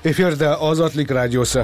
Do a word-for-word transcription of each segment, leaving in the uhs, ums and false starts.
Efirda Ozodlik radiosi.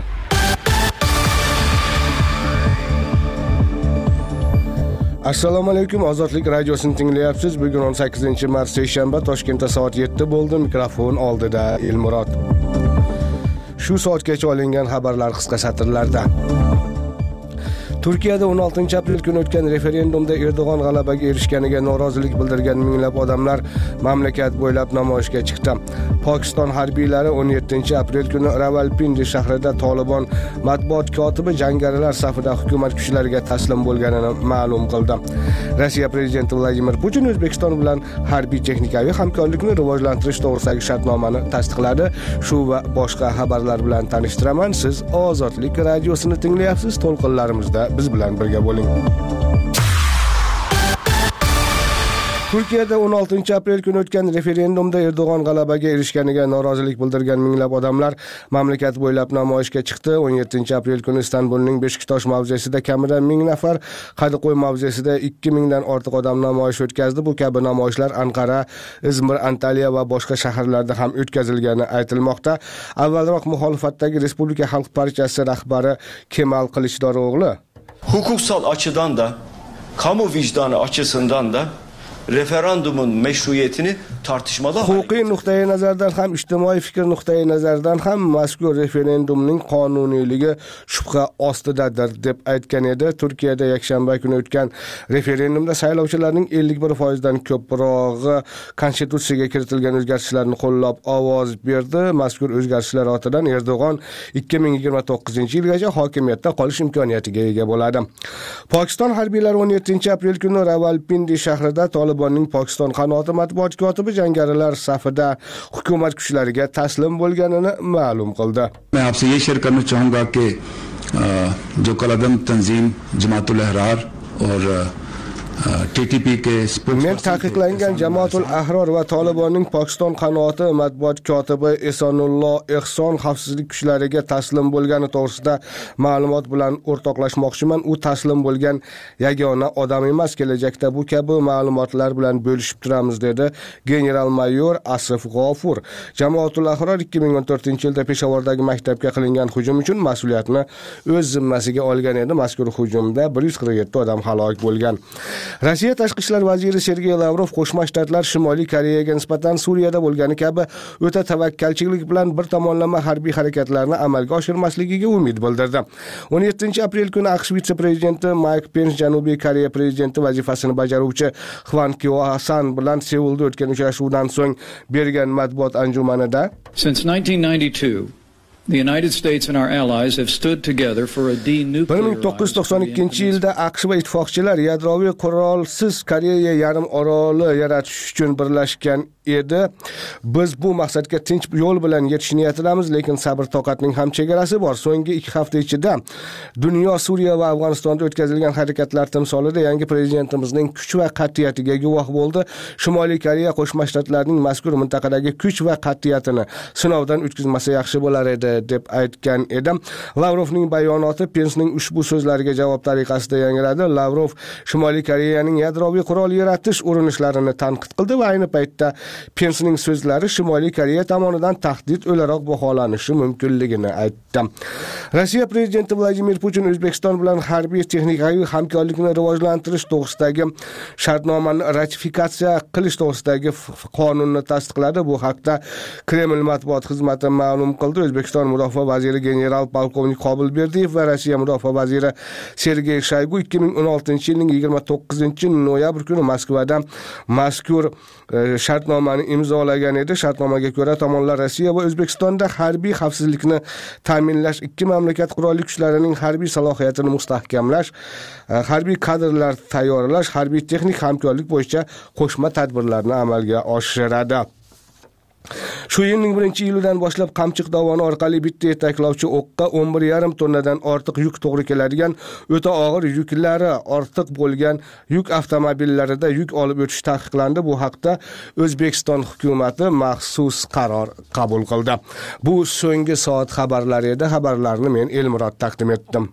Assalomu alaykum, Ozodlik radiosini tinglayapsiz. Bugun o'n sakkizinchi mart seshanba, Toshkentda soat yetti bo'ldi. Mikrofon oldida Elmurod. Shu soatgacha olingan xabarlar qisqa satrlarda. Turkiyada o'n oltinchi aprel kuni o'tgan referendumda Erdo'g'on g'alabaga erishganiga norozilik bildirgan minglab odamlar mamlakat bo'ylab namoyishga chiqdi. Pokiston harbiylari o'n yettinchi aprel kuni Rawalpindi shahrida Tolibon matbuot kotibi jangarilar safida hukumat kuchlariga taslim bo'lganini ma'lum qildi. Rossiya prezidenti Vladimir Putin O'zbekiston bilan harbiy texnikaviy hamkorlikni rivojlantirish to'g'risidagi shartnomani tasdiqladi. Shu va boshqa xabarlar bilan tanishtiraman. Siz Ozodlik radiosini tinglayapsiz. To'lqinlarimizda biz bilan birga bo'ling. Turkiyada o'n oltinchi aprel kuni o'tgan referendumda Erdo'g'on g'alabaga erishganiga norozilik bildirgan minglab odamlar mamlakat bo'ylab namoyishga chiqdi. o'n yettinchi aprel kuni Istanbulning Beshiktosh mavzesida kamida ming nafar, Qadiqo'y mavzesida ikki mingdan ortiq odam namoyish o'tkazdi. Bu kabi namoyishlar Anqara, Izmir, Antaliya va boshqa shaharlarda ham o'tkazilgani aytilmoqda. Avvalroq muxolifatdagi Respublika Xalq partiyasi rahbari Kemal Kılıçdaroğlu hukuksal açıdan da, kamu vicdanı açısından da referandumun meşruiyetini tartışmada huquqiy nuqtai nazardan ham ijtimoiy fikr nuqtai nazaridan ham mazkur referendumning qonuniyligi shubha ostidadir deb aytgan edi. Turkiyada yakshanba kuni o'tgan referendumda saylovchilarning ellik bir foizdan ko'prog'i konstitutsiyaga kiritilgan o'zgartishlarni qo'llab ovoz berdi. Mazkur o'zgartishlar ortidan Erdo'g'on ikki ming yigirma to'qqizinchi yilgacha hokimiyatda qolish imkoniyatiga ega bo'ladi. Pokiston harbiylari o'n yettinchi aprel kuni Rawalpindi shahrida Tolibonning Pokiston qanoti matbuot kotibi jangarilar safida hukumat kuchlariga taslim bo'lganini ma'lum qildi. मैं आपसे ये शेयर करना चाहूंगा कि जो कलअदम तंजीम जमातुल अहरार और टीटीपी के Men taqiqlangan Jamatul Ahror va Tolibonning Pokiston qanoti matbuot kotibi Esonullo Ehson xavfsizlik kuchlariga taslim bo'lgani to'g'risida ma'lumot bilan o'rtoqlashmoqchiman. U taslim bo'lgan yagona odam emas. Kelajakda bu kabi ma'lumotlar bilan bo'lishib turamiz, dedi general-mayor Asif G'ofur. Jamatul Ahror ikki ming o'n to'rtinchi yilda Peshavodagi maktabga qilingan hujum uchun mas'uliyatni o'z zimmasiga olgan edi. Mazkur hujumda bir yuz qirq yetti odam halok bo'lgan. Rossiya tashqi ishlar vaziri Sergey Lavrov Qo'shma Shtatlar Shimoliy Koreyaga nisbatan Suriyada bo'lgani kabi o'ta tavakkalchilik bilan bir tomonlama harbiy harakatlarni amalga oshirmasligiga umid bildirdi. o'n yettinchi aprel kuni AQSh vitse-prezidenti Mike Pence Janubiy Koreya prezidenti vazifasini bajaruvchi Hwan Kyo-hasan bilan Seulda o'tgan uchrashuvdan so'ng bergan matbuot anjumanida Since nineteen ninety-two The United States and our allies have stood together for a bir ming to'qqiz yuz to'qson ikkinchi yilda AQSh va ittifoqchilar yadroviy qurolsiz Koreya yarim oroli yaratish uchun birlashgan edi. Biz bu maqsadga tinch yo'l bilan yetish niyatidamiz, lekin sabr toqatning ham chegarasi bor. So'nggi ikki hafta ichida dunyo Suriya va Afg'onistonda o'tkazilgan harakatlar timsolida yangi prezidentimizning kuch va qat'iyatiga guvoh bo'ldi. Shimoliy Koreya Qo'shma Shtatlarining mazkur mintaqadagi kuch va qat'iyatini sinovdan o'tkazmasa yaxshi bo'lar edi deb aytgan edim. Lavrovning bayonoti Pencening ushbu so'zlariga javob tariqasida yangradi. Lavrov Shimoliy Koreyaning yadroviy qurol yaratish urinishlarini tanqid qildi va ayni paytda Pencening so'zlari Shimoliy Koreya tomonidan tahdid o'laroq baholanishi mumkinligini aytdi. Rossiya prezidenti Vladimir Putin O'zbekiston bilan harbiy texnikaviy hamkorlikni rivojlantirish to'g'risidagi shartnomani ratifikatsiya qilish to'g'risidagi qonunni tasdiqladi. Bu haqda Kreml matbuot xizmati ma'lum qildi. O'zbekiston mudofaa vaziri general polkovnik Qobilberdiyev va Rossiya mudofaa vaziri Sergey Shoygu ikki ming o'n oltinchi yilning yigirma to'qqizinchi noyabr kuni Moskvada mazkur shartnomani imzolagan edi. Shartnomaga ko'ra tomonlar Rossiya va O'zbekistonda harbiy xavfsizlikni ta'minlash, ikki mamlakat qurolli kuchlarining harbiy salohiyatini mustahkamlash, harbiy kadrlar tayyorlash, harbiy texnik hamkorlik bo'yicha qo'shma tadbirlarni amalga oshiradi. Shu yilning birinchi iyulidan boshlab Qamchiq dovoni orqali bitta yetaklovchi o'qqa o'n bir yarim tonnadan ortiq yuk to'g'ri keladigan o'ta og'ir yuklari ortiq bo'lgan yuk avtomobillarida yuk olib o'tish taqiqlandi. Bu haqda O'zbekiston hukumatı maxsus qaror qabul qildi. Bu so'nggi soat xabarlari edi. Xabarlarni men Elmurod taqdim etdim.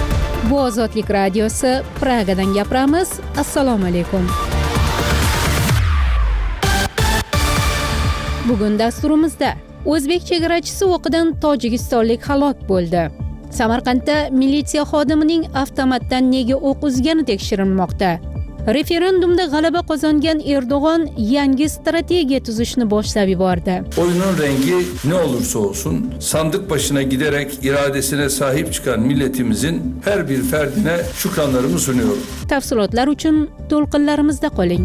Bu Ozodlik radiosi, Pragadan gapiramiz. Assalomu alaykum. Bugun dasturimizda o'zbek chegarachisi o'qidan tojikistonlik halok bo'ldi. Samarqandda militsiya xodimining avtomatdan nega o'q uzgani tekshirilmoqda. Referendumda g'alaba qozongan Erdo'g'on yangi strategiya tuzishni boshlab yubordi. Oyunun rengi ne olursa olsun sandık başına giderek iradesine sahip çıkan milletimizin her bir ferdine şükranlarımı sunuyorum. Tafsilotlar uchun to'lqinlarimizda qoling.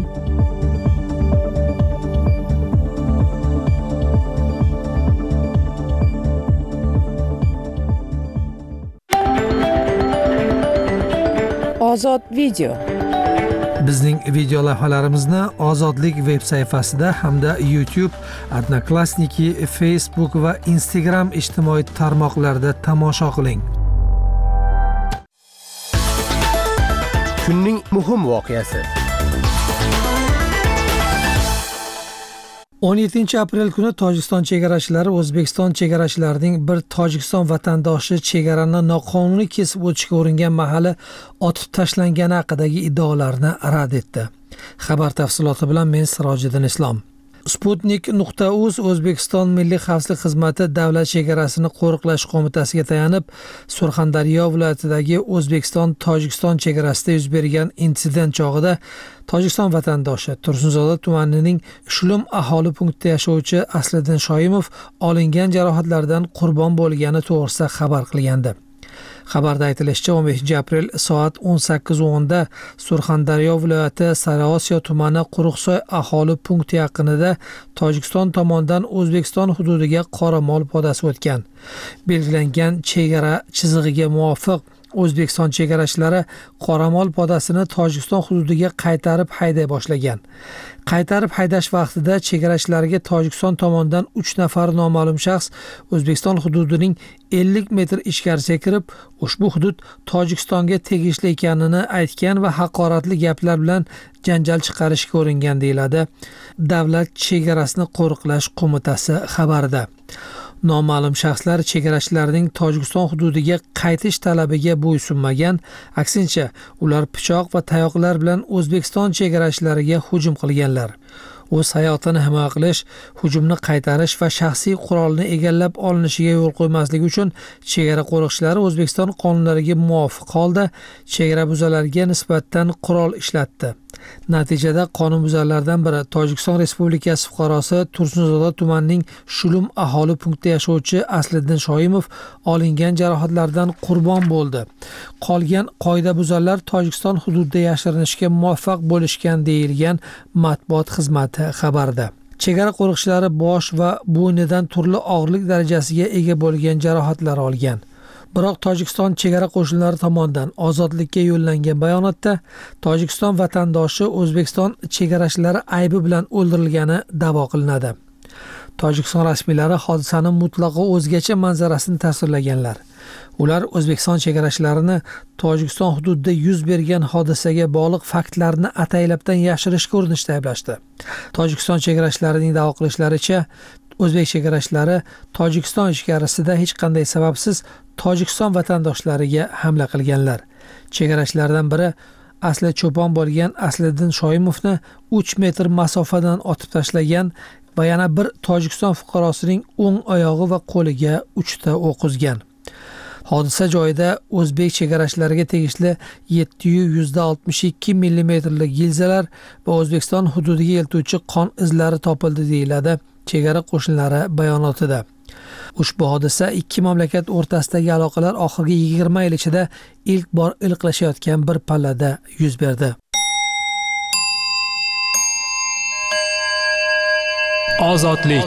Ozod video. Bizning video lavhalarimizni Ozodlik veb sayfasida hamda YouTube, Odnoklassniki, Facebook va Instagram ijtimoiy tarmoqlarida tomosha qiling. Kunning muhim voqeasi. o'n yettinchi aprel kuni Tojikiston chegarachilari O'zbekiston chegarachilarining bir Tojikiston vatandoshi chegarani noqonuniy kesib o'tishga uringan mahali otib tashlangani haqidagi iddaolarni rad etdi. Xabar tafsiloti bilan men Sirojiddin Islom. Sputnik nuqta uz O'zbekiston Milliy xavfsizlik xizmati davlat chegarasini qo'riqlash qo'mitasiga tayanib, Surxondaryo viloyatidagi O'zbekiston-Tojikiston chegarasida yuz bergan insident chog'ida Tojikiston vatandoshi Tursunzoda tumanining Shulum aholi punktida yashovchi Asliddin Shoimov olingan jarohatlardan qurbon bo'lgani to'g'risida xabar qilgandi. Xabarda aytilishicha, o'n beshinchi aprel soat o'n sakkiz o'nda Surxondaryo viloyati Sariosiyo tumani Quruqsoy aholi punkti yaqinida Tojikiston tomonidan O'zbekiston hududiga qoramol podasi o'tgan. Belgilangan chegara chizig'iga muvofiq O'zbekiston chegarachilari qoramol podasini Tojikiston hududiga qaytarib hayday boshlagan. Qaytarib haydash vaqtida chegarachilarga Tojikiston tomonidan uch nafar noma'lum shaxs O'zbekiston hududining ellik metr ichkarisiga kirib, ushbu hudud Tojikistonga tegishli ekanini aytgan va haqoratli gaplar bilan janjal chiqarishga uringan deyiladi Davlat chegarasini qo'riqlash qo'mitasi xabarida. Noma'lum shaxslar chegarachilarning Tojikiston hududiga qaytish talabiga bo'ysunmagan, aksincha ular pichoq va tayoqlar bilan O'zbekiston chegarachilariga hujum qilganlar. O'z hayotini himoya qilish, hujumni qaytarish va shaxsiy qurolni egallab olinishiga yo'l qo'ymaslik uchun chegara qo'riqchilari O'zbekiston qonunlariga muvofiq holda chegarabuzarlarga nisbatan qurol ishlatdi. Natijada qonunbuzarlardan biri Tojikiston Respublikasi fuqarosi Tursunzoda tumanining Shulum aholi punktida yashovchi Asliddin Shoimov olingan jarohatlardan qurbon bo'ldi. Qolgan qoidabuzarlar Tojikiston hududida yashirinishga muvaffaq bo'lishgan deyilgan matbuot xizmati xabarida. Chegara qo'riqchilari bosh va bo'ynidan turli og'irlik darajasiga ega bo'lgan jarohatlar olgan. Biroq Tojikiston chegara qo'shinlari tomonidan ozodlikka yo'llangan bayonotda Tojikiston vatandoshi O'zbekiston chegarachilari aybi bilan o'ldirilgani da'vo qilinadi. Tojikiston rasmiylari hodisani mutlaqo o'zgacha manzarasini tasvirlaganlar. Ular O'zbekiston chegarachilarini Tojikiston hududida yuz bergan hodisaga bog'liq faktlarni ataylabdan yashirishga urinishda ayblashdi. Tojikiston chegarachilarining da'vo qilishlaricha, O'zbek chegarachilari Tojikiston ichkarisida hech qanday sababsiz Tojikiston vatandoshlariga hamla qilganlar. Chegarachilardan biri asli cho'pon bo'lgan Asliddin Shoimovni uch metr masofadan otib tashlagan va yana bir Tojikiston fuqarosining o'ng oyog'i va qo'liga uchta o'q uzgan. Hodisa joyida O'zbek chegarachilariga tegishli yetti yuz oltmish ikki millimetrlik gilzalar va O'zbekiston hududiga eltuvchi qon izlari topildi deyiladi chegara qo'shinlari bayonotida. Ushbu hodisa ikki mamlakat o'rtasidagi aloqalar oxirgi yigirma yil ichida ilk bor iliqlashayotgan bir pallada yuz berdi. Ozodlik.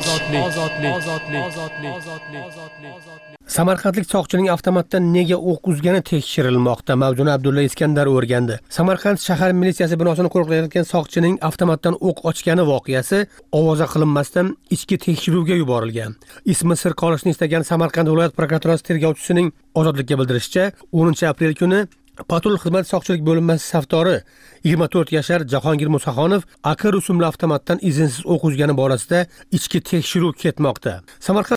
Samarqandlik soqchining avtomatdan nega o'q uzgani tekshirilmoqda. Mavzuni Abdulla Iskandar o'rgandi. Samarqand shahar militsiyasi binosini qo'riqlayotgan soqchining avtomatdan o'q ochgani voqeasi ovoza qilinmasdan ichki tekshiruvga yuborilgan. Ismi sir qolishni istagan Samarqand viloyat prokuraturasi tergovchisining Ozodlikka bildirishicha, o'ninchi aprel kuni Patrul xizmat soqchilik bo'linmasi safdori yigirma to'rt yashar Jahongir Musaxonov Aka rusumli avtomatdan izinsiz o'q uzgani borasida ichki tekshiruv ketmoqda. Samarqand